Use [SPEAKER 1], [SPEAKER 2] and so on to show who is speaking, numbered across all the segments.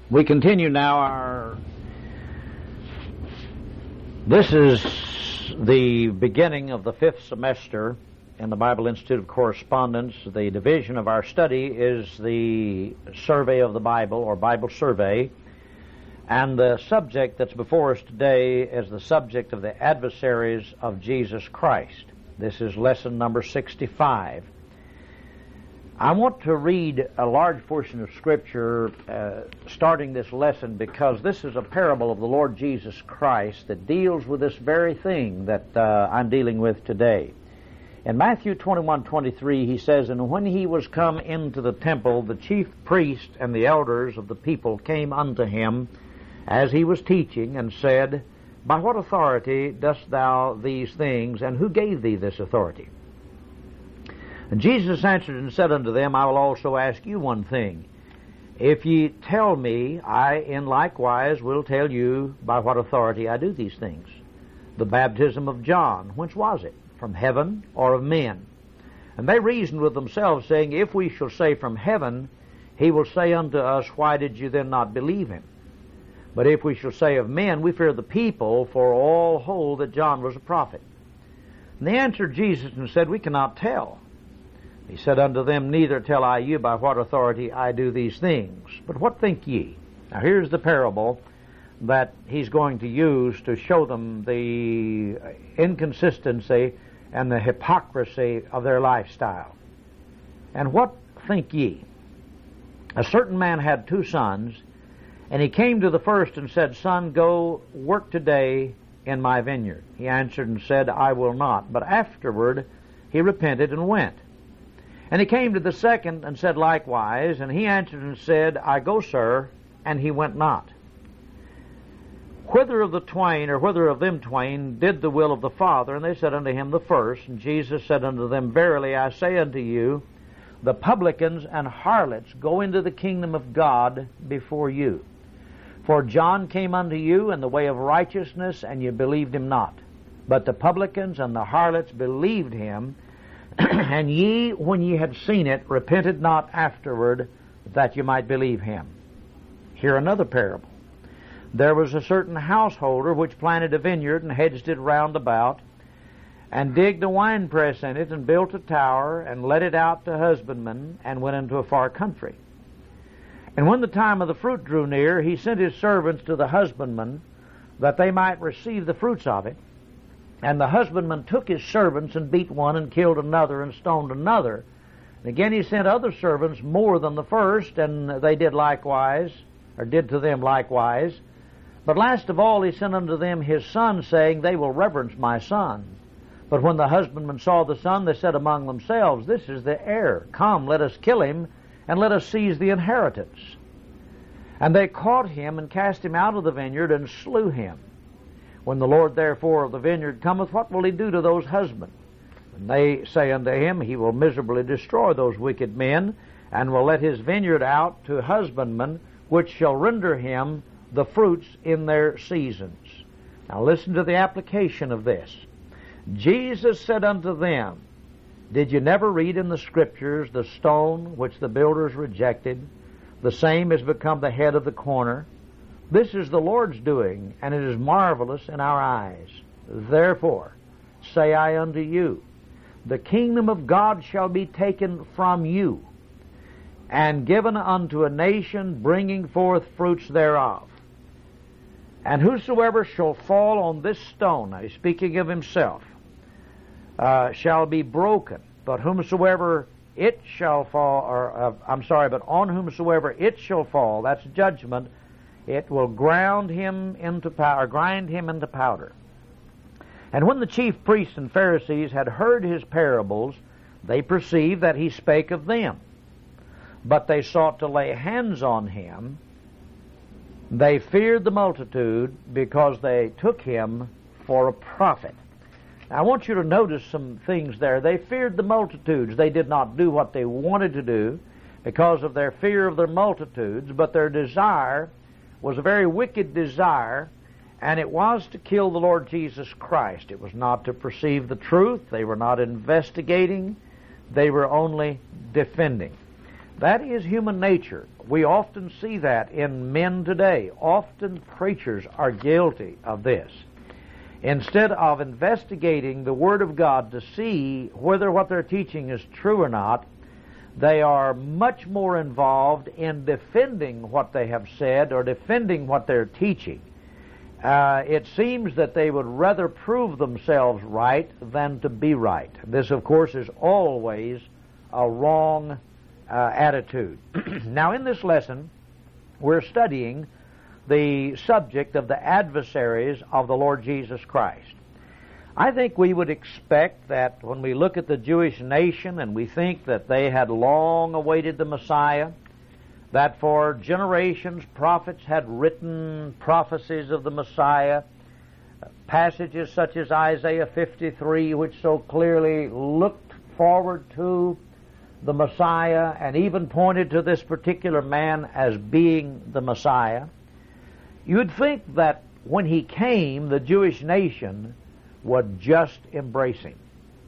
[SPEAKER 1] We continue now This is the beginning of the 5th semester in the Bible Institute of Correspondence. The division of our study is the survey of the Bible, or Bible survey. And the subject that's before us today is the subject of the adversaries of Jesus Christ. This is lesson number 65. I want to read a large portion of Scripture starting this lesson because this is a parable of the Lord Jesus Christ that deals with this very thing that I'm dealing with today. In Matthew 21:23, he says, "And when he was come into the temple, the chief priest and the elders of the people came unto him as he was teaching, and said, By what authority dost thou these things, and who gave thee this authority? And Jesus answered and said unto them, I will also ask you one thing. If ye tell me, I in likewise will tell you by what authority I do these things. The baptism of John, whence was it? From heaven or of men? And they reasoned with themselves, saying, If we shall say from heaven, he will say unto us, Why did you then not believe him? But if we shall say of men, we fear the people, for all hold that John was a prophet. And they answered Jesus and said, We cannot tell. He said unto them, Neither tell I you by what authority I do these things. But what think ye? Now here's the parable that he's going to use to show them the inconsistency and the hypocrisy of their lifestyle. And what think ye? A certain man had 2 sons, and he came to the first and said, Son, go work today in my vineyard. He answered and said, I will not. But afterward he repented and went. And he came to the second and said likewise, and he answered and said, I go, sir, and he went not. Whither of the twain, or whither of them twain, did the will of the Father? And they said unto him, the first. And Jesus said unto them, Verily I say unto you, the publicans and harlots go into the kingdom of God before you. For John came unto you in the way of righteousness, and you believed him not. But the publicans and the harlots believed him, and ye, when ye had seen it, repented not afterward, that you might believe him. Hear another parable. There was a certain householder which planted a vineyard, and hedged it round about, and digged a winepress in it, and built a tower, and let it out to husbandmen, and went into a far country. And when the time of the fruit drew near, he sent his servants to the husbandmen, that they might receive the fruits of it. And the husbandman took his servants, and beat one, and killed another, and stoned another. And again he sent other servants more than the first, and they did likewise, or did to them likewise. But last of all he sent unto them his son, saying, They will reverence my son. But when the husbandmen saw the son, they said among themselves, This is the heir. Come, let us kill him, and let us seize the inheritance. And they caught him, and cast him out of the vineyard, and slew him. When the Lord therefore of the vineyard cometh, what will he do to those husbands? And they say unto him, He will miserably destroy those wicked men, and will let his vineyard out to husbandmen, which shall render him the fruits in their seasons. Now listen to the application of this. Jesus said unto them, Did you never read in the Scriptures, the stone which the builders rejected, the same is become the head of the corner? This is the Lord's doing, and it is marvelous in our eyes. Therefore say I unto you, the kingdom of God shall be taken from you, and given unto a nation bringing forth fruits thereof. And whosoever shall fall on this stone, now he's speaking of himself, shall be broken. But whomsoever it shall fall, but on whomsoever it shall fall, that's judgment, it will grind him into powder. And when the chief priests and Pharisees had heard his parables, they perceived that he spake of them. But they sought to lay hands on him. They feared the multitude, because they took him for a prophet. Now, I want you to notice some things there. They feared the multitudes. They did not do what they wanted to do because of their fear of their multitudes, but their desire was a very wicked desire, and it was to kill the Lord Jesus Christ. It was not to perceive the truth. They were not investigating. They were only defending. That is human nature. We often see that in men today. Often preachers are guilty of this. Instead of investigating the Word of God to see whether what they're teaching is true or not, they are much more involved in defending what they have said or defending what they're teaching. It seems that they would rather prove themselves right than to be right. This, of course, is always a wrong attitude. Now, in this lesson, we're studying the subject of the adversaries of the Lord Jesus Christ. I think we would expect that when we look at the Jewish nation and we think that they had long awaited the Messiah, that for generations prophets had written prophecies of the Messiah, passages such as Isaiah 53, which so clearly looked forward to the Messiah and even pointed to this particular man as being the Messiah. You would think that when he came, the Jewish nation would just embrace him.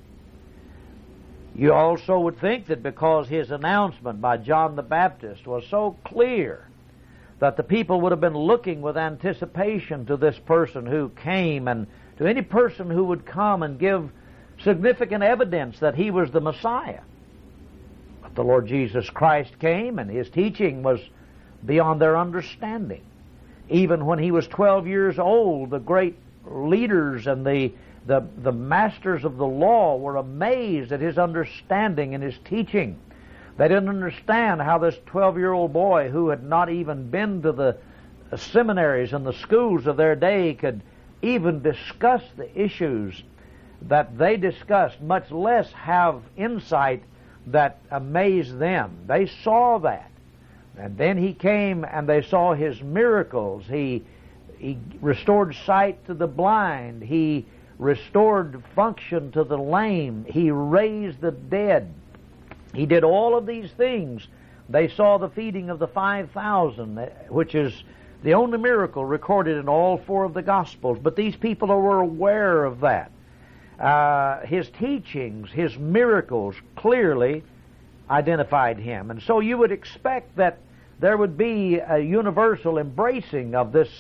[SPEAKER 1] You also would think that because his announcement by John the Baptist was so clear that the people would have been looking with anticipation to this person who came and to any person who would come and give significant evidence that he was the Messiah. But the Lord Jesus Christ came and his teaching was beyond their understanding. Even when he was 12 years old, the great leaders and the masters of the law were amazed at his understanding and his teaching. They didn't understand how this 12-year-old boy who had not even been to the seminaries and the schools of their day could even discuss the issues that they discussed, much less have insight that amazed them. They saw that. And then he came and they saw his miracles. He restored sight to the blind. He restored function to the lame. He raised the dead. He did all of these things. They saw the feeding of the 5,000, which is the only miracle recorded in all four of the Gospels. But these people were aware of that. His teachings, his miracles clearly identified him. And so you would expect that there would be a universal embracing of this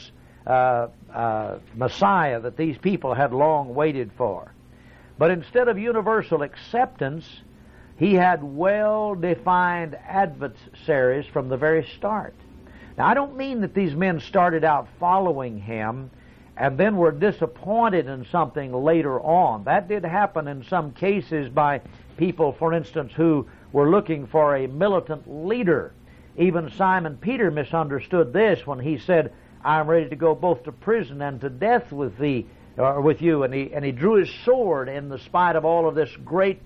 [SPEAKER 1] Messiah that these people had long waited for. But instead of universal acceptance, he had well-defined adversaries from the very start. Now, I don't mean that these men started out following him and then were disappointed in something later on. That did happen in some cases by people, for instance, who were looking for a militant leader. Even Simon Peter misunderstood this when he said, "I am ready to go both to prison and to death with thee, or with you." And he drew his sword in the spite of all of this great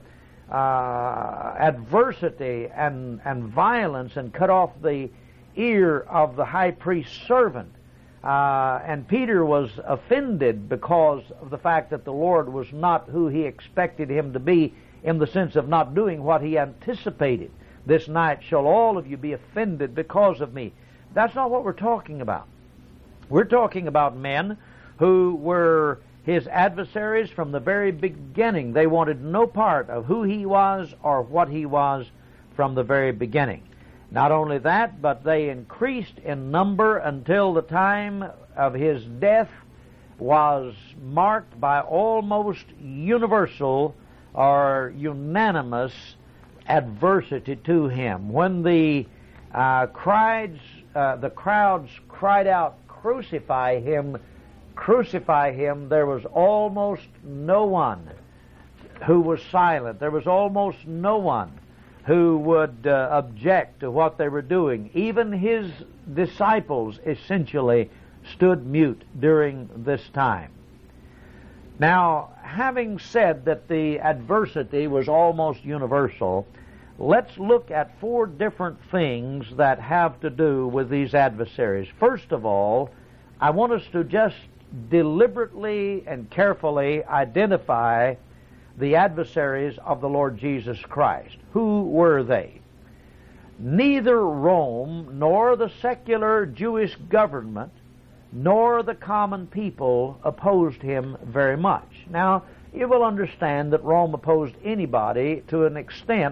[SPEAKER 1] adversity and violence, and cut off the ear of the high priest's servant. And Peter was offended because of the fact that the Lord was not who he expected him to be, in the sense of not doing what he anticipated. "This night shall all of you be offended because of me." That's not what we're talking about. We're talking about men who were his adversaries from the very beginning. They wanted no part of who he was or what he was from the very beginning. Not only that, but they increased in number until the time of his death was marked by almost universal or unanimous adversity to him. When the crowds cried out, "Crucify him, crucify him," there was almost no one who was silent. There was almost no one who would object to what they were doing. Even his disciples essentially stood mute during this time. Now, having said that the adversity was almost universal, let's look at four different things that have to do with these adversaries. First of all, I want us to just deliberately and carefully identify the adversaries of the Lord Jesus Christ. Who were they? Neither Rome nor the secular Jewish government nor the common people opposed him very much. Now, you will understand that Rome opposed anybody to an extent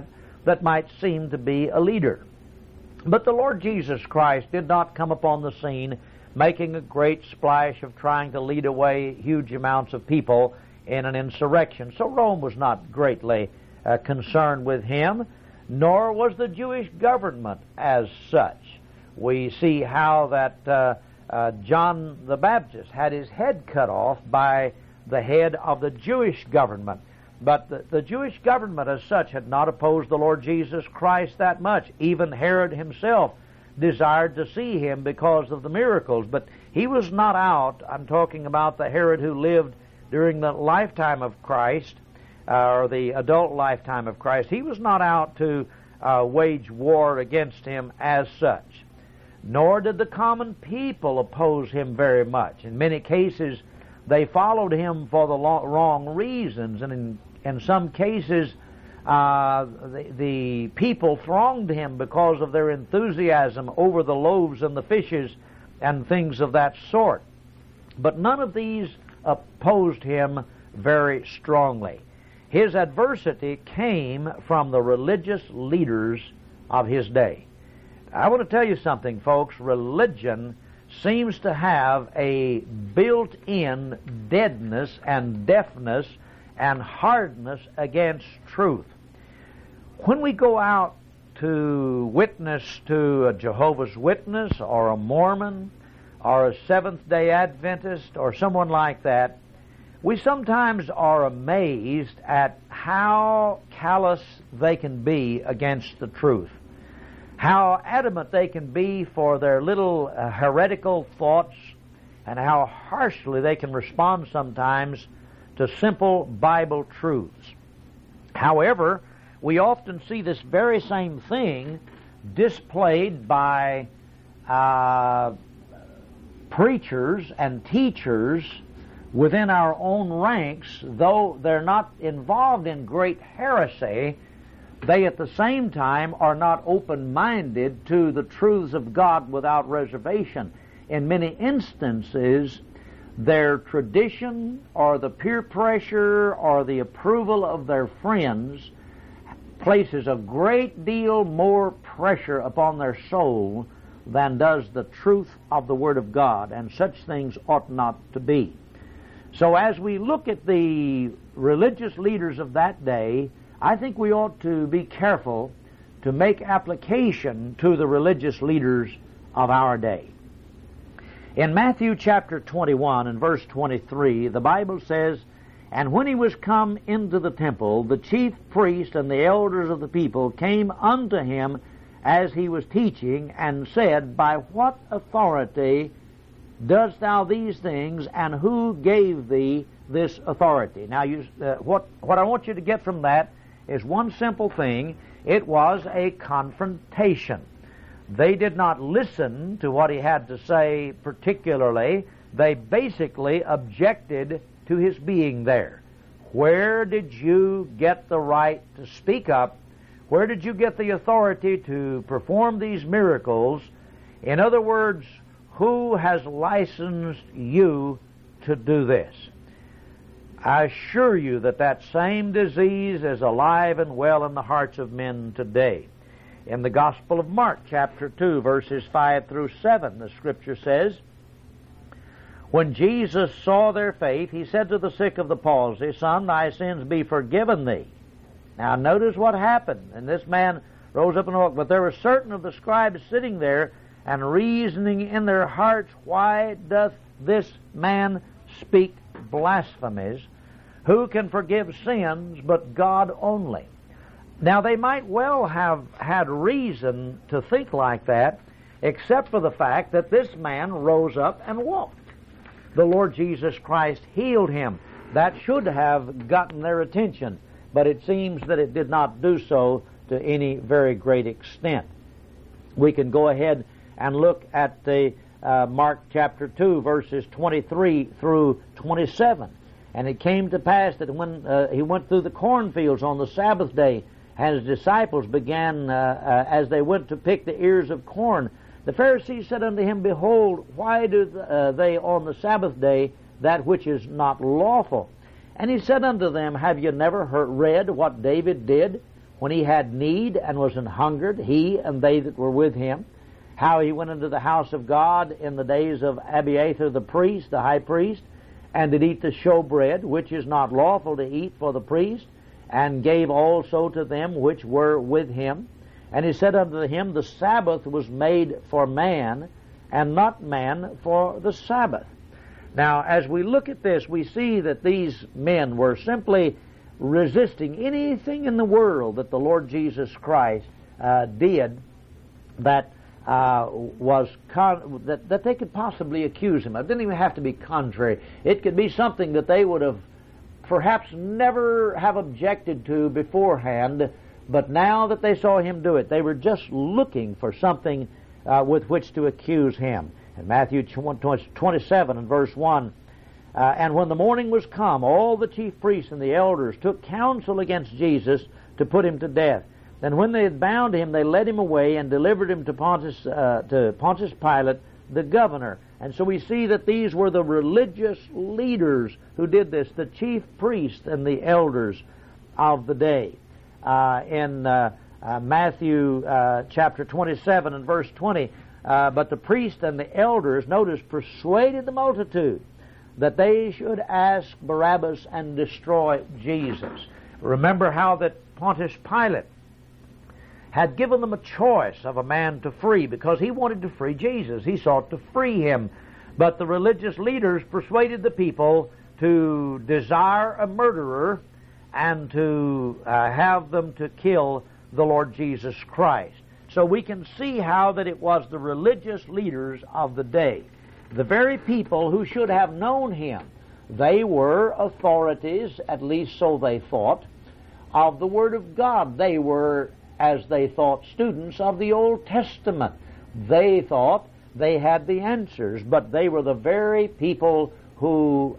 [SPEAKER 1] that might seem to be a leader. But the Lord Jesus Christ did not come upon the scene making a great splash of trying to lead away huge amounts of people in an insurrection. So Rome was not greatly concerned with him, nor was the Jewish government as such. We see how that John the Baptist had his head cut off by the head of the Jewish government. But the Jewish government as such had not opposed the Lord Jesus Christ that much. Even Herod himself desired to see him because of the miracles. But he was not out. I'm talking about the Herod who lived during the lifetime of Christ, or the adult lifetime of Christ. He was not out to wage war against him as such. Nor did the common people oppose him very much. In many cases, they followed him for the wrong reasons, and in some cases, the people thronged him because of their enthusiasm over the loaves and the fishes and things of that sort. But none of these opposed him very strongly. His adversity came from the religious leaders of his day. I want to tell you something, folks. Religion seems to have a built-in deadness and deafness and hardness against truth. When we go out to witness to a Jehovah's Witness or a Mormon or a Seventh-day Adventist or someone like that, we sometimes are amazed at how callous they can be against the truth, how adamant they can be for their little heretical thoughts, and how harshly they can respond sometimes to simple Bible truths. However, we often see this very same thing displayed by preachers and teachers within our own ranks. Though they're not involved in great heresy, they at the same time are not open-minded to the truths of God without reservation. In many instances, their tradition or the peer pressure or the approval of their friends places a great deal more pressure upon their soul than does the truth of the Word of God, and such things ought not to be. So as we look at the religious leaders of that day, I think we ought to be careful to make application to the religious leaders of our day. In Matthew chapter 21 and verse 23, the Bible says, "And when he was come into the temple, the chief priests and the elders of the people came unto him as he was teaching, and said, By what authority dost thou these things, and who gave thee this authority?" Now, what I want you to get from that is one simple thing. It was a confrontation. They did not listen to what he had to say particularly. They basically objected to his being there. Where did you get the right to speak up? Where did you get the authority to perform these miracles? In other words, who has licensed you to do this? I assure you that that same disease is alive and well in the hearts of men today. In the Gospel of Mark, chapter 2, verses 5 through 7, the Scripture says, "When Jesus saw their faith, he said to the sick of the palsy, Son, thy sins be forgiven thee." Now notice what happened. And this man rose up and walked. But there were certain of the scribes sitting there and reasoning in their hearts, Why doth this man speak blasphemies? Who can forgive sins but God only? Now, they might well have had reason to think like that, except for the fact that this man rose up and walked. The Lord Jesus Christ healed him. That should have gotten their attention, but it seems that it did not do so to any very great extent. We can go ahead and look at the Mark chapter 2, verses 23 through 27. "And it came to pass that when he went through the cornfields on the Sabbath day, and his disciples began, as they went to pick the ears of corn, the Pharisees said unto him, Behold, why do they on the Sabbath day that which is not lawful? And he said unto them, Have you never read what David did, when he had need and was an hungered, he and they that were with him, how he went into the house of God in the days of Abiathar the priest, the high priest, and did eat the showbread, which is not lawful to eat for the priest, and gave also to them which were with him. And he said unto him, the Sabbath was made for man, and not man for the Sabbath. Now, as we look at this, we see that these men were simply resisting anything in the world that the Lord Jesus Christ did that that they could possibly accuse him of. It didn't even have to be contrary. It could be something that they would have perhaps never have objected to beforehand, but now that they saw him do it, they were just looking for something with which to accuse him. In Matthew 27 and verse 1, and when the morning was come, all the chief priests and the elders took counsel against Jesus to put him to death. Then when they had bound him, they led him away and delivered him to Pontius Pilate, the governor. And so we see that these were the religious leaders who did this, the chief priests and the elders of the day. In Matthew chapter 27 and verse 20, but the priests and the elders, notice, persuaded the multitude that they should ask Barabbas and destroy Jesus. Remember how that Pontius Pilate had given them a choice of a man to free because he wanted to free Jesus. He sought to free him. But the religious leaders persuaded the people to desire a murderer and to have them to kill the Lord Jesus Christ. So we can see how that it was the religious leaders of the day, the very people who should have known him. They were authorities, at least so they thought, of the Word of God. They were, as they thought, students of the Old Testament. They thought they had the answers, but they were the very people who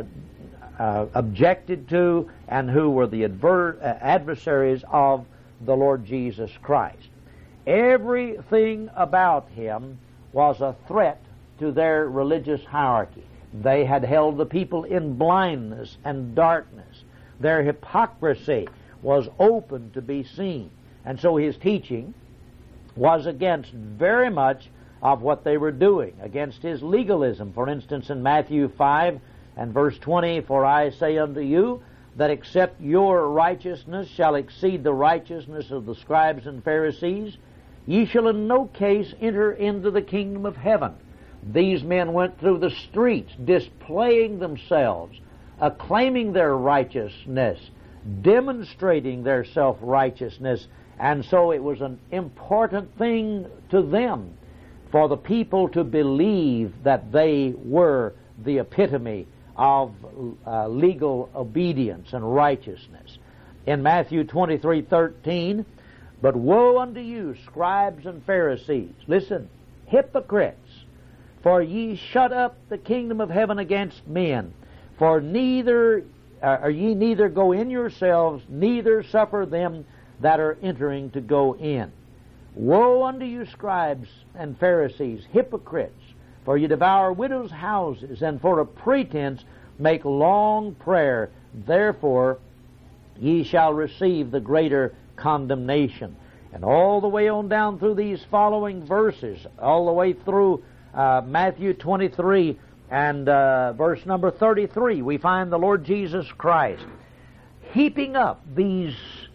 [SPEAKER 1] objected to and who were the adversaries of the Lord Jesus Christ. Everything about him was a threat to their religious hierarchy. They had held the people in blindness and darkness. Their hypocrisy was open to be seen. And so his teaching was against very much of what they were doing, against his legalism. For instance, in Matthew 5 and verse 20, for I say unto you, that except your righteousness shall exceed the righteousness of the scribes and Pharisees, ye shall in no case enter into the kingdom of heaven. These men went through the streets displaying themselves, acclaiming their righteousness, demonstrating their self-righteousness, and so it was an important thing to them for the people to believe that they were the epitome of legal obedience and righteousness. In Matthew 23:13, but woe unto you, scribes and Pharisees, listen, hypocrites, for ye shut up the kingdom of heaven against men, for ye neither go in yourselves, neither suffer them that are entering to go in. Woe unto you, scribes and Pharisees, hypocrites, for ye devour widows' houses, and for a pretense make long prayer. Therefore ye shall receive the greater condemnation. And all the way on down through these following verses, all the way through Matthew 23 and verse number 33, we find the Lord Jesus Christ heaping up these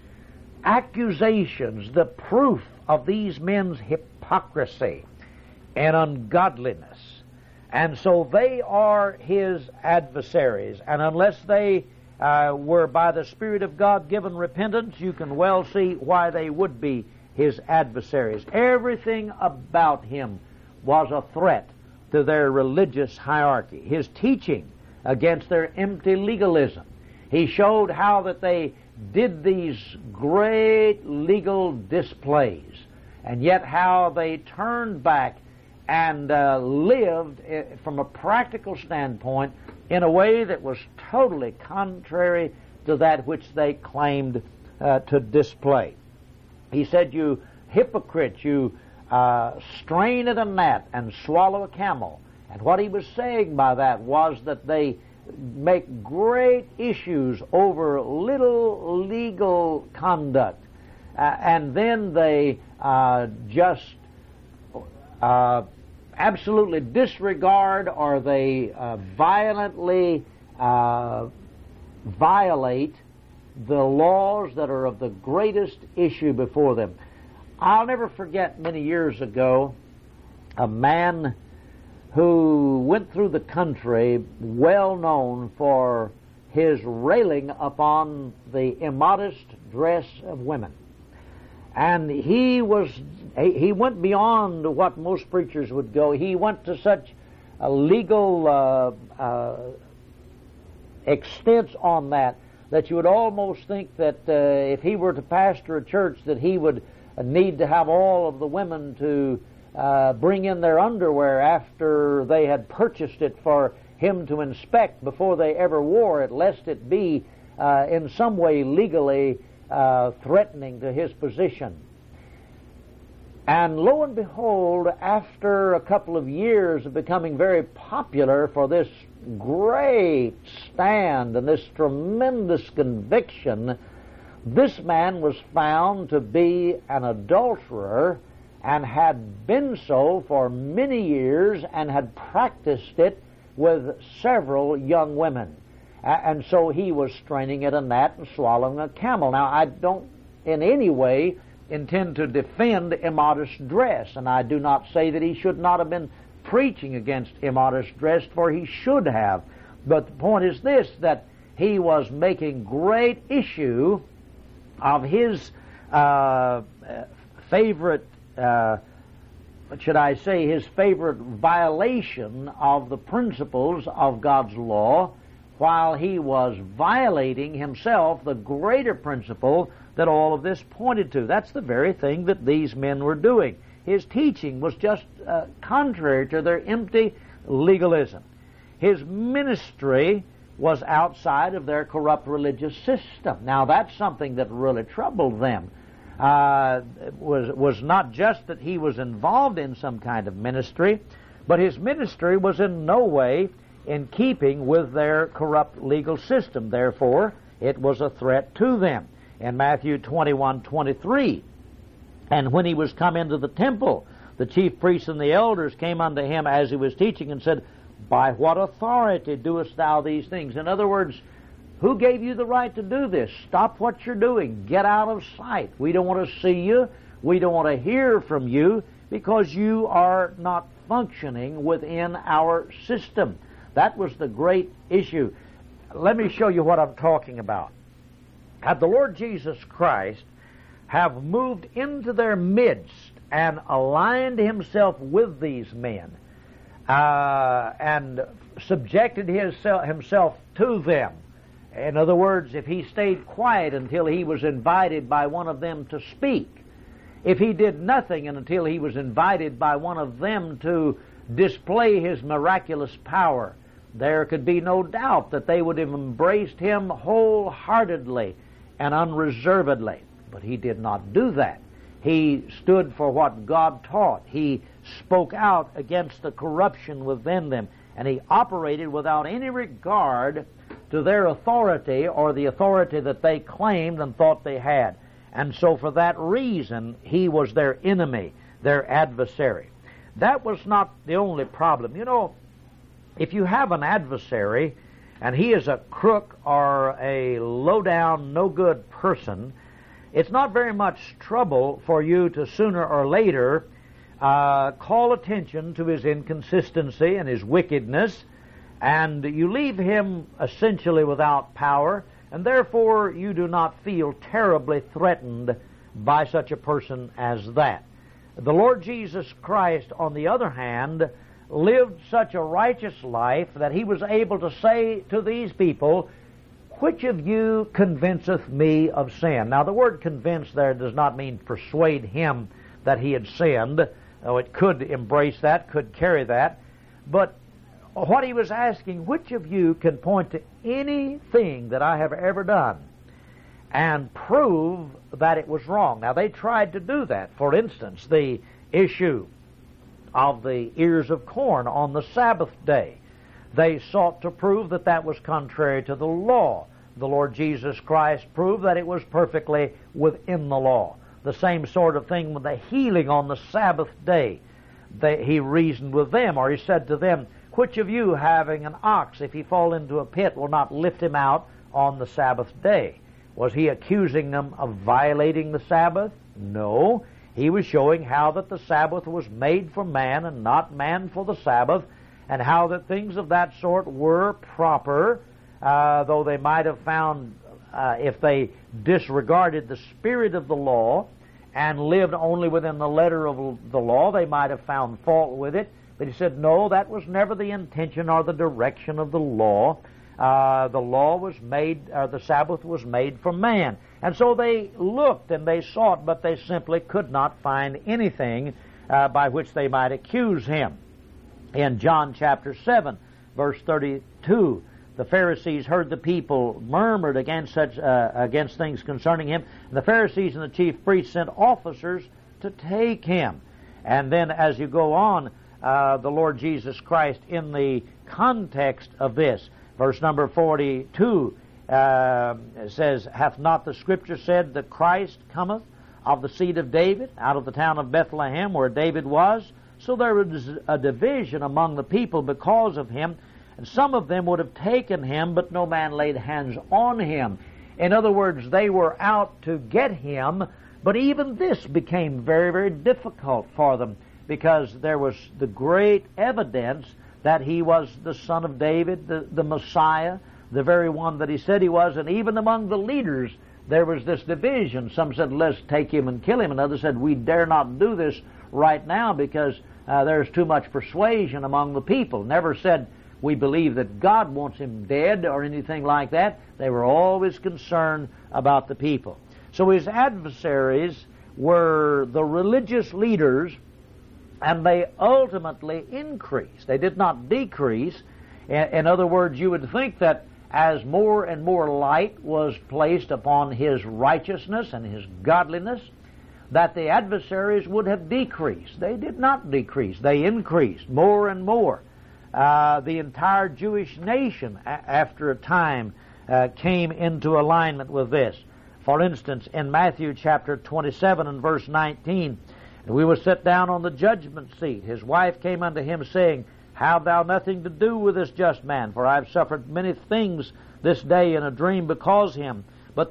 [SPEAKER 1] accusations, the proof of these men's hypocrisy and ungodliness. And so they are his adversaries. And unless they were by the Spirit of God given repentance, you can well see why they would be his adversaries. Everything about him was a threat to their religious hierarchy. His teaching against their empty legalism. He showed how that they did these great legal displays, and yet how they turned back and lived from a practical standpoint in a way that was totally contrary to that which they claimed to display. He said, you hypocrites, you strain at a gnat and swallow a camel. And what he was saying by that was that they make great issues over little legal conduct. and then they just absolutely disregard, or they violently violate the laws that are of the greatest issue before them. I'll never forget, many years ago, a man who went through the country well known for his railing upon the immodest dress of women. And he went beyond what most preachers would go. He went to such a legal extents on that you would almost think that if he were to pastor a church, that he would need to have all of the women to bring in their underwear after they had purchased it for him to inspect before they ever wore it, lest it be in some way legally threatening to his position. And lo and behold, after a couple of years of becoming very popular for this great stand and this tremendous conviction, this man was found to be an adulterer, and had been so for many years, and had practiced it with several young women. And so he was straining at a gnat and swallowing a camel. Now, I don't in any way intend to defend immodest dress, and I do not say that he should not have been preaching against immodest dress, for he should have. But the point is this, that he was making great issue of his favorite, his favorite violation of the principles of God's law, while he was violating himself the greater principle that all of this pointed to. That's the very thing that these men were doing. His teaching was just contrary to their empty legalism. His ministry was outside of their corrupt religious system. Now, that's something that really troubled them. Was not just that he was involved in some kind of ministry, but his ministry was in no way in keeping with their corrupt legal system. Therefore, it was a threat to them. In Matthew 21:23, and when he was come into the temple, the chief priests and the elders came unto him as he was teaching, and said, By what authority doest thou these things? In other words, who gave you the right to do this? Stop what you're doing. Get out of sight. We don't want to see you. We don't want to hear from you, because you are not functioning within our system. That was the great issue. Let me show you what I'm talking about. Had the Lord Jesus Christ have moved into their midst and aligned himself with these men and subjected himself to them, in other words, if he stayed quiet until he was invited by one of them to speak, if he did nothing until he was invited by one of them to display his miraculous power, there could be no doubt that they would have embraced him wholeheartedly and unreservedly. But he did not do that. He stood for what God taught. He spoke out against the corruption within them, and he operated without any regard to their authority or the authority that they claimed and thought they had. And so for that reason, he was their enemy, their adversary. That was not the only problem. You know, if you have an adversary and he is a crook or a low-down, no-good person, it's not very much trouble for you to sooner or later call attention to his inconsistency and his wickedness, and you leave him essentially without power, and therefore you do not feel terribly threatened by such a person as that. The Lord Jesus Christ, on the other hand, lived such a righteous life that he was able to say to these people, "Which of you convinceth me of sin?" Now, the word convince there does not mean persuade him that he had sinned. Oh, it could embrace that, could carry that. But what he was asking, which of you can point to anything that I have ever done and prove that it was wrong? Now, they tried to do that. For instance, the issue of the ears of corn on the Sabbath day. They sought to prove that that was contrary to the law. The Lord Jesus Christ proved that it was perfectly within the law. the same sort of thing with the healing on the Sabbath day. He reasoned with them, or he said to them, which of you, having an ox, if he fall into a pit, will not lift him out on the Sabbath day? Was he accusing them of violating the Sabbath? No. He was showing how that the Sabbath was made for man and not man for the Sabbath, and how that things of that sort were proper, though they might have found, if they disregarded the spirit of the law and lived only within the letter of the law, they might have found fault with it. But he said, no, that was never the intention or the direction of the law. The law was made, the Sabbath was made for man. And so they looked and they sought, but they simply could not find anything by which they might accuse him. In John chapter 7, verse 32, the Pharisees heard the people murmured against things concerning him. And the Pharisees and the chief priests sent officers to take him. And then as you go on, the Lord Jesus Christ, in the context of this, verse number 42 says, hath not the Scripture said, the Christ cometh of the seed of David, out of the town of Bethlehem, where David was? So there was a division among the people because of him, and some of them would have taken him, but no man laid hands on him. In other words, they were out to get him, but even this became very, very difficult for them, because there was the great evidence that he was the son of David, the Messiah, the very one that he said he was. And even among the leaders there was this division. Some said, let's take him and kill him, and others said, we dare not do this right now because there's too much persuasion among the people. Never said, we believe that God wants him dead or anything like that. They were always concerned about the people. So his adversaries were the religious leaders, and they ultimately increased. They did not decrease. In other words, you would think that as more and more light was placed upon his righteousness and his godliness, that the adversaries would have decreased. They did not decrease. They increased more and more. The entire Jewish nation, after a time, came into alignment with this. For instance, in Matthew chapter 27 and verse 19, and we will sit down on the judgment seat. His wife came unto him, saying, have thou nothing to do with this just man? For I have suffered many things this day in a dream because him.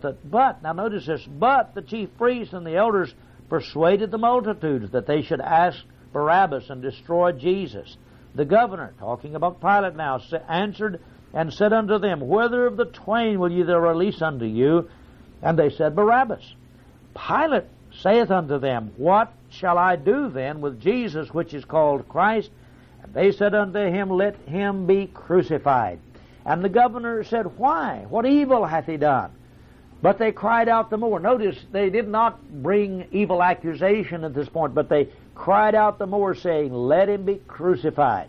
[SPEAKER 1] Now notice this, but the chief priests and the elders persuaded the multitudes that they should ask Barabbas and destroy Jesus. The governor, talking about Pilate now, answered and said unto them, whether of the twain will ye release unto you? And they said, Barabbas. Pilate saith unto them, what shall I do then with Jesus, which is called Christ? And they said unto him, let him be crucified. And the governor said, why? What evil hath he done? But they cried out the more. Notice, they did not bring evil accusation at this point, but they cried out the more, saying, let him be crucified.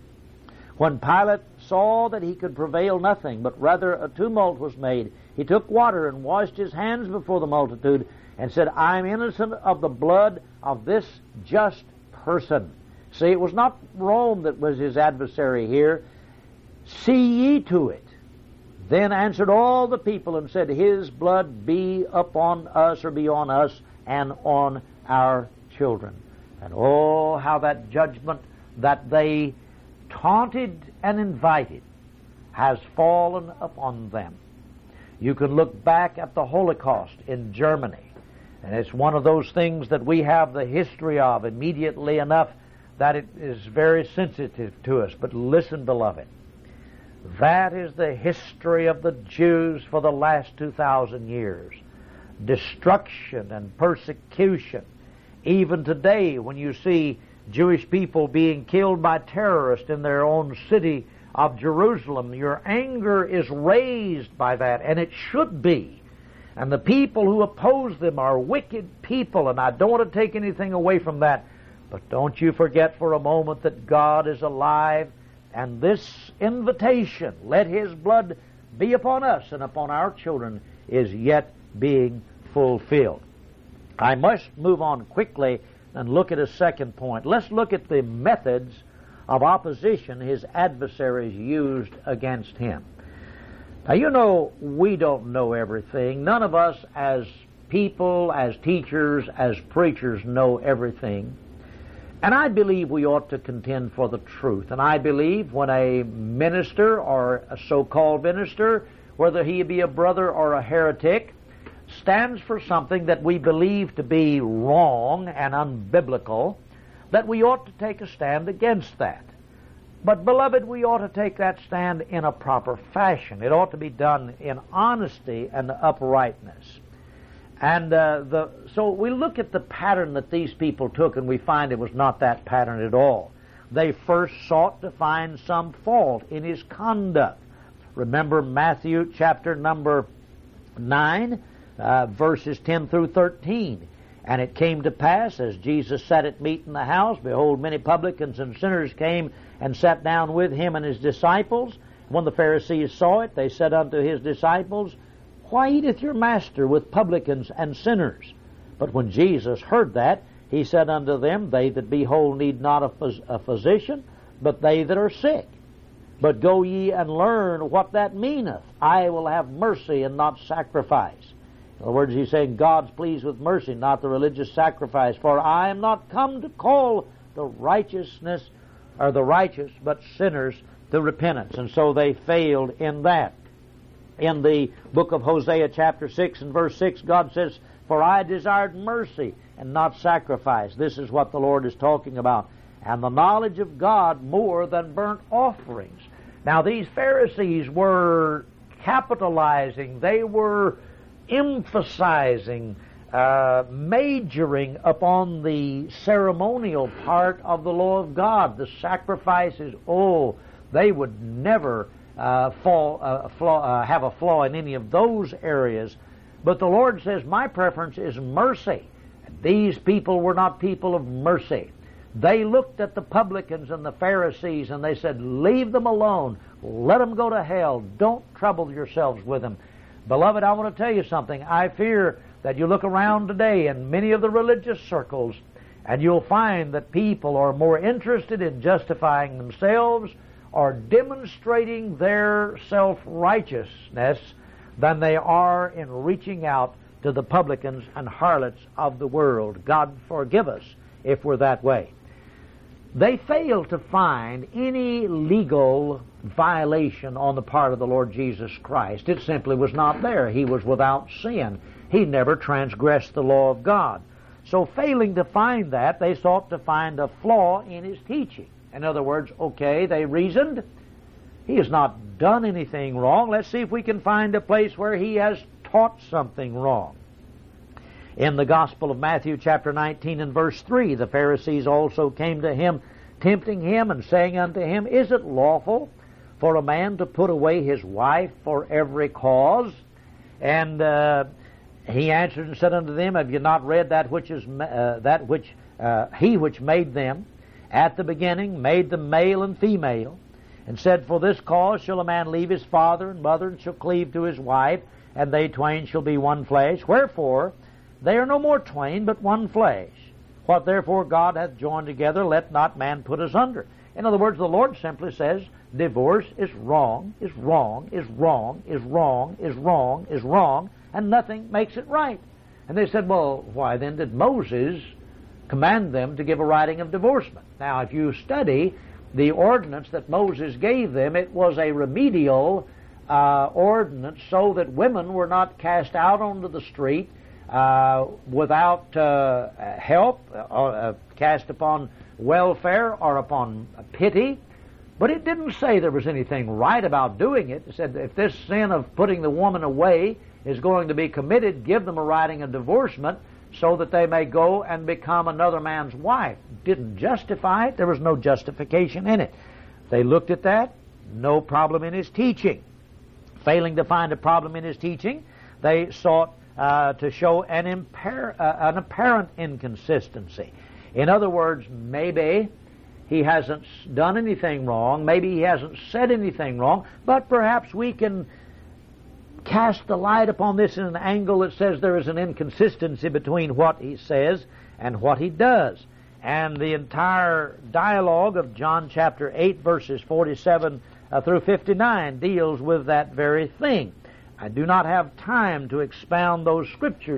[SPEAKER 1] When Pilate saw that he could prevail nothing, but rather a tumult was made, he took water and washed his hands before the multitude, and said, I am innocent of the blood of this just person. See, it was not Rome that was his adversary here. See ye to it. Then answered all the people and said, his blood be upon us, or be on us, and on our children. And oh, how that judgment that they taunted and invited has fallen upon them. You can look back at the Holocaust in Germany, and it's one of those things that we have the history of immediately enough that it is very sensitive to us. But listen, beloved, that is the history of the Jews for the last 2,000 years. Destruction and persecution. Even today, when you see Jewish people being killed by terrorists in their own city of Jerusalem, your anger is raised by that, and it should be. And the people who oppose them are wicked people, and I don't want to take anything away from that. But don't you forget for a moment that God is alive, and this invitation, let his blood be upon us and upon our children, is yet being fulfilled. I must move on quickly and look at a second point. Let's look at the methods of opposition his adversaries used against him. Now, you know, we don't know everything. None of us as people, as teachers, as preachers, know everything. And I believe we ought to contend for the truth. And I believe when a minister or a so-called minister, whether he be a brother or a heretic, stands for something that we believe to be wrong and unbiblical, that we ought to take a stand against that. But, beloved, we ought to take that stand in a proper fashion. It ought to be done in honesty and uprightness. And so we look at the pattern that these people took, and we find it was not that pattern at all. They first sought to find some fault in his conduct. Remember Matthew chapter number 9, verses 10 through 13. And it came to pass, as Jesus sat at meat in the house, behold, many publicans and sinners came and sat down with him and his disciples. When the Pharisees saw it, they said unto his disciples, Why eateth your master with publicans and sinners? But when Jesus heard that, he said unto them, They that be whole need not a physician, but they that are sick. But go ye and learn what that meaneth. I will have mercy and not sacrifice. In other words, he's saying God's pleased with mercy, not the religious sacrifice. For I am not come to call the righteous, but sinners to repentance. And so they failed in that. In the book of Hosea chapter 6 and verse 6, God says, For I desired mercy and not sacrifice. This is what the Lord is talking about. And the knowledge of God more than burnt offerings. Now these Pharisees were capitalizing, they were emphasizing, majoring upon the ceremonial part of the law of God. The sacrifices, they would never have a flaw in any of those areas. But the Lord says, my preference is mercy. These people were not people of mercy. They looked at the publicans and the Pharisees and they said, leave them alone. Let them go to hell. Don't trouble yourselves with them. Beloved, I want to tell you something. I fear that you look around today in many of the religious circles and you'll find that people are more interested in justifying themselves or demonstrating their self-righteousness than they are in reaching out to the publicans and harlots of the world. God forgive us if we're that way. They failed to find any legal violation on the part of the Lord Jesus Christ. It simply was not there. He was without sin. He never transgressed the law of God. So failing to find that, they sought to find a flaw in his teaching. In other words, okay, they reasoned, he has not done anything wrong. Let's see if we can find a place where he has taught something wrong. In the Gospel of Matthew chapter 19 and verse 3, the Pharisees also came to him, tempting him and saying unto him, Is it lawful for a man to put away his wife for every cause? And he answered and said unto them, Have you not read that which he which made them at the beginning made them male and female, and said, For this cause shall a man leave his father and mother, and shall cleave to his wife, and they twain shall be one flesh. Wherefore they are no more twain, but one flesh. What therefore God hath joined together, let not man put asunder. In other words, the Lord simply says, divorce is wrong, is wrong, is wrong, is wrong, is wrong, is wrong, and nothing makes it right. And they said, well, why then did Moses command them to give a writing of divorcement? Now, if you study the ordinance that Moses gave them, it was a remedial ordinance so that women were not cast out onto the street without help, cast upon welfare or upon pity. But it didn't say there was anything right about doing it. It said if this sin of putting the woman away is going to be committed, give them a writing of divorcement so that they may go and become another man's wife. Didn't justify it. There was no justification in it. They looked at that. No problem in his teaching. Failing to find a problem in his teaching, they sought to show an apparent inconsistency. In other words, maybe he hasn't done anything wrong, maybe he hasn't said anything wrong, but perhaps we can cast the light upon this in an angle that says there is an inconsistency between what he says and what he does. And the entire dialogue of John chapter 8, verses 47 through 59 deals with that very thing. I do not have time to expound those scriptures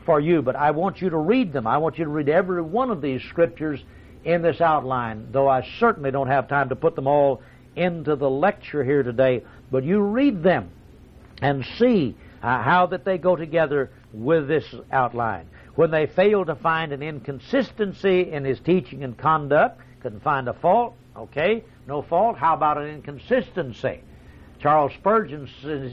[SPEAKER 1] for you, but I want you to read them. I want you to read every one of these scriptures in this outline, though I certainly don't have time to put them all into the lecture here today. But you read them and see how that they go together with this outline. When they fail to find an inconsistency in his teaching and conduct, couldn't find a fault, okay, no fault, how about an inconsistency? Charles Spurgeon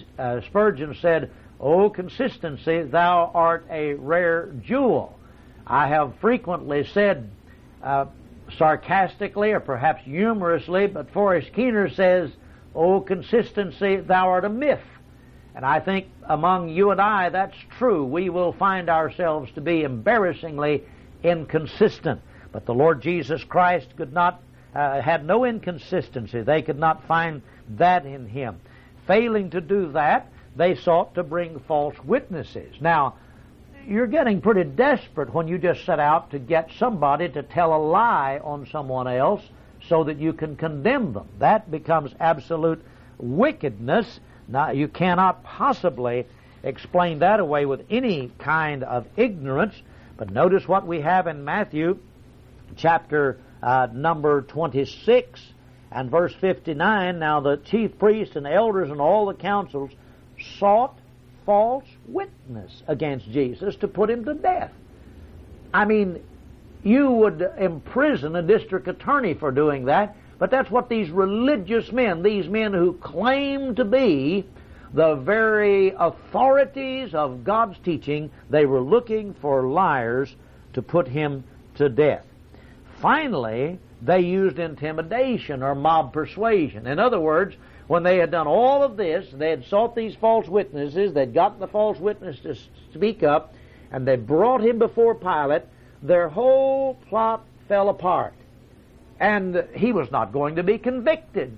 [SPEAKER 1] said, "O consistency, thou art a rare jewel." I have frequently said, sarcastically or perhaps humorously, but Forrest Keener says, "O consistency, thou art a myth." And I think among you and I, that's true. We will find ourselves to be embarrassingly inconsistent. But the Lord Jesus Christ could not, had no inconsistency. They could not find that in him. Failing to do that, they sought to bring false witnesses. Now, you're getting pretty desperate when you just set out to get somebody to tell a lie on someone else so that you can condemn them. That becomes absolute wickedness. Now, you cannot possibly explain that away with any kind of ignorance. But notice what we have in Matthew chapter number 26 and verse 59. Now the chief priests and elders and all the councils sought false witness against Jesus to put him to death. I mean, you would imprison a district attorney for doing that, but that's what these religious men, these men who claim to be the very authorities of God's teaching, they were looking for liars to put him to death. Finally, they used intimidation or mob persuasion. In other words, when they had done all of this, they had sought these false witnesses, they'd gotten the false witness to speak up, and they brought him before Pilate, their whole plot fell apart. And he was not going to be convicted.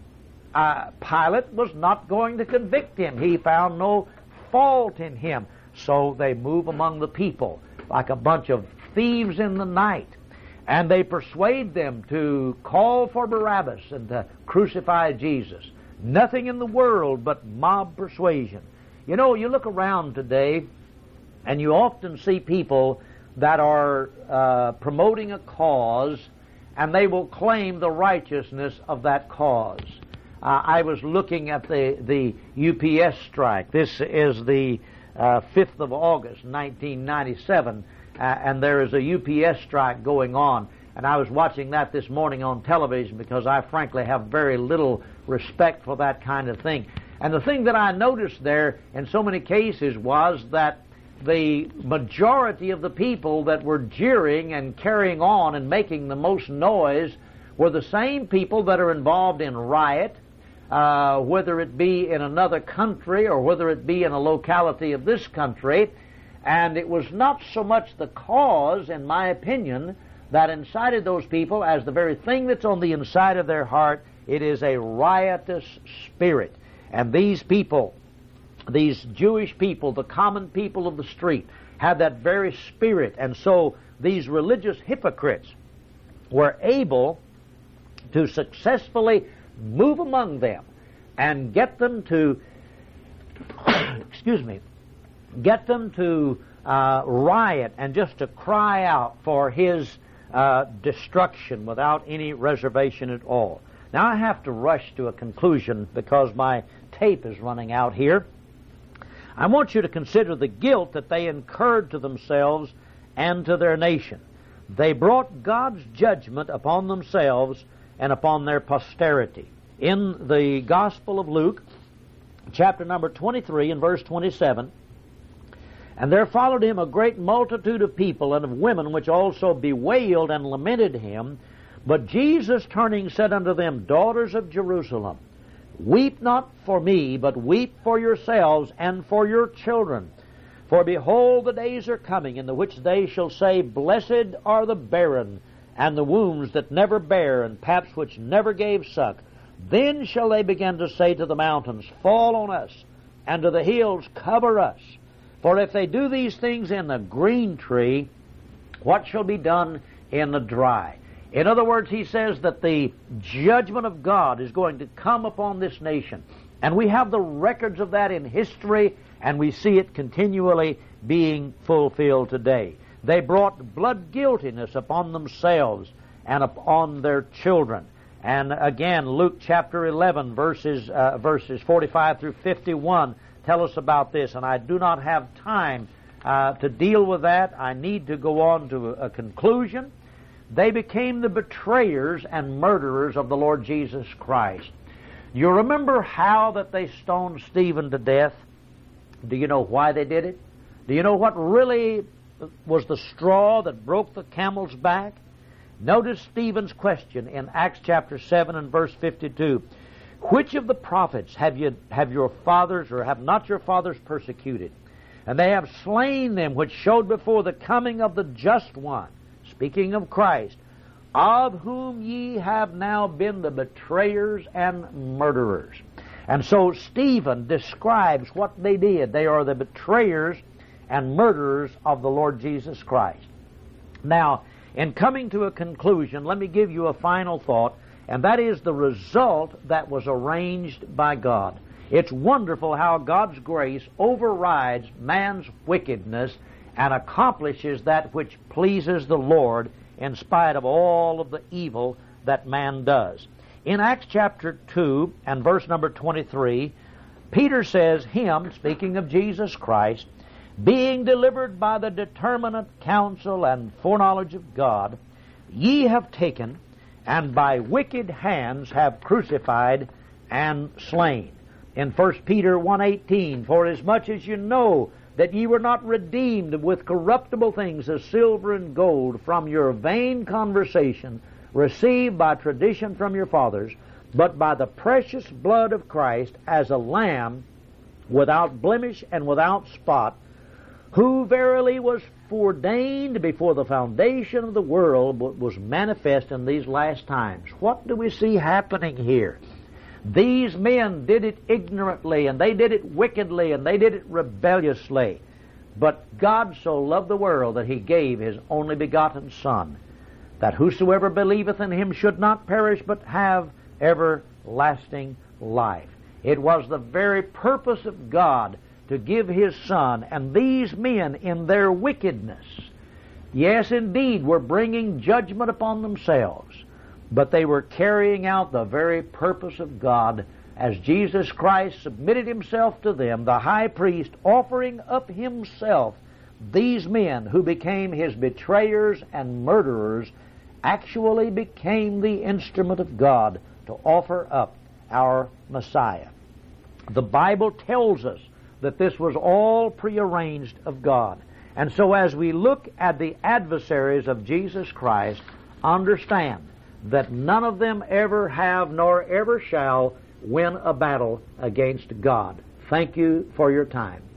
[SPEAKER 1] Pilate was not going to convict him. He found no fault in him. So they move among the people like a bunch of thieves in the night. And they persuade them to call for Barabbas and to crucify Jesus. Nothing in the world but mob persuasion. You know, you look around today and you often see people that are promoting a cause, and they will claim the righteousness of that cause. I was looking at the UPS strike. This is the 5th of August, 1997, and there is a UPS strike going on. And I was watching that this morning on television because I frankly have very little respect for that kind of thing. And the thing that I noticed there in so many cases was that the majority of the people that were jeering and carrying on and making the most noise were the same people that are involved in riot, whether it be in another country or whether it be in a locality of this country. And it was not so much the cause, in my opinion, that incited those people as the very thing that's on the inside of their heart. It is a riotous spirit. And these people, these Jewish people, the common people of the street, had that very spirit. And so these religious hypocrites were able to successfully move among them and get them to, get them to riot and just to cry out for his destruction without any reservation at all. Now I have to rush to a conclusion because my tape is running out here. I want you to consider the guilt that they incurred to themselves and to their nation. They brought God's judgment upon themselves and upon their posterity. In the Gospel of Luke, chapter number 23 and verse 27, "And there followed him a great multitude of people and of women, which also bewailed and lamented him. But Jesus turning said unto them, Daughters of Jerusalem, weep not for me, but weep for yourselves and for your children. For behold, the days are coming, in the which they shall say, Blessed are the barren, and the wombs that never bare, and paps which never gave suck. Then shall they begin to say to the mountains, Fall on us, and to the hills, Cover us. For if they do these things in the green tree, what shall be done in the dry?" In other words, he says that the judgment of God is going to come upon this nation, And we have the records of that in history, and we see it continually being fulfilled today. They brought blood guiltiness upon themselves and upon their children. And again, Luke chapter 11, verses 45 through 51 tell us about this, and I do not have time to deal with that. I need to go on to a conclusion. They became the betrayers and murderers of the Lord Jesus Christ. You remember how that they stoned Stephen to death? Do you know why they did it? Do you know what really was the straw that broke the camel's back? Notice Stephen's question in Acts chapter 7 and verse 52. Which of the prophets have your fathers, or have not your fathers persecuted? And they have slain them which showed before the coming of the just one, speaking of Christ, of whom ye have now been the betrayers and murderers. And so Stephen describes what they did. They are the betrayers and murderers of the Lord Jesus Christ. Now, in coming to a conclusion, let me give you a final thought, and that is the result that was arranged by God. It's wonderful how God's grace overrides man's wickedness and accomplishes that which pleases the Lord in spite of all of the evil that man does. In Acts chapter 2 and verse number 23, Peter says, Him, speaking of Jesus Christ, being delivered by the determinate counsel and foreknowledge of God, ye have taken, and by wicked hands have crucified and slain. In 1 Peter 1:18, for as much as you know that ye were not redeemed with corruptible things as silver and gold from your vain conversation received by tradition from your fathers, but by the precious blood of Christ as a lamb without blemish and without spot, who verily was foreordained before the foundation of the world, but was manifest in these last times. What do we see happening here? These men did it ignorantly, and they did it wickedly, and they did it rebelliously. But God so loved the world that He gave His only begotten Son, that whosoever believeth in Him should not perish, but have everlasting life. It was the very purpose of God to give His Son, and these men in their wickedness, yes, indeed, were bringing judgment upon themselves, but they were carrying out the very purpose of God as Jesus Christ submitted Himself to them, the high priest offering up Himself. These men who became His betrayers and murderers actually became the instrument of God to offer up our Messiah. The Bible tells us that this was all prearranged of God. And so as we look at the adversaries of Jesus Christ, understand that none of them ever have nor ever shall win a battle against God. Thank you for your time.